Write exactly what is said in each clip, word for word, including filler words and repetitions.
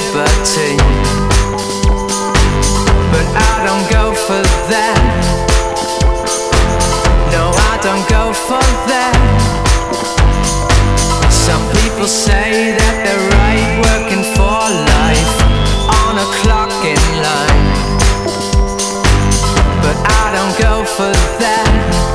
liberty, but I don't go for that. No, I don't go for that. Some people say that they're right, working for life on a clock in line, but I don't go for that.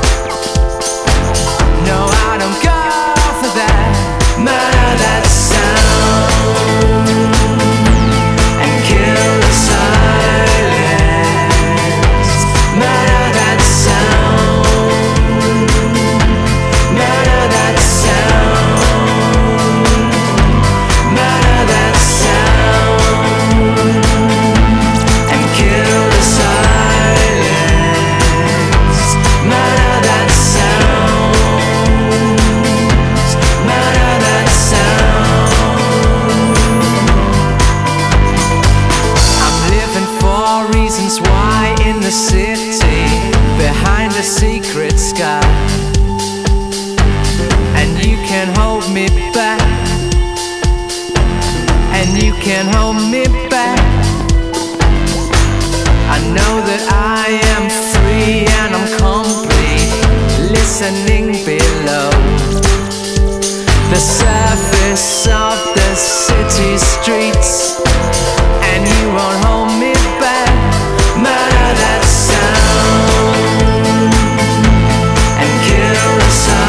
No, I don't go for that. Murder that sound and kill the silence. Murder that sound. Murder that sound. Murder that sound and kill the silence. Murder that sound. Murder that sound. I'm living for reasons why in the city, behind a secret sky, and you can hold me back, and you can hold me back. I know that I am free and I'm complete, listening below the surface of the city streets, and you won't hold me back. Murder that sound and kill the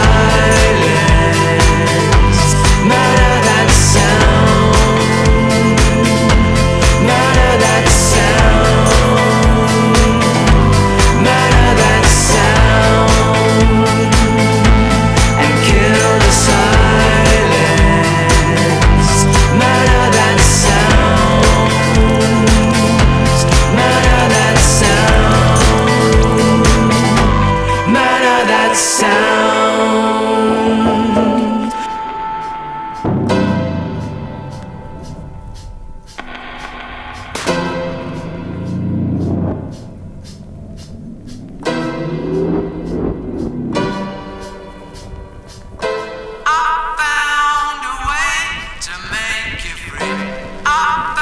silence. Murder that sound. Murder that sound. Murder that sound and kill the silence. Murder that sound. Murder that sound. Murder that sound. I found a way to make you free. I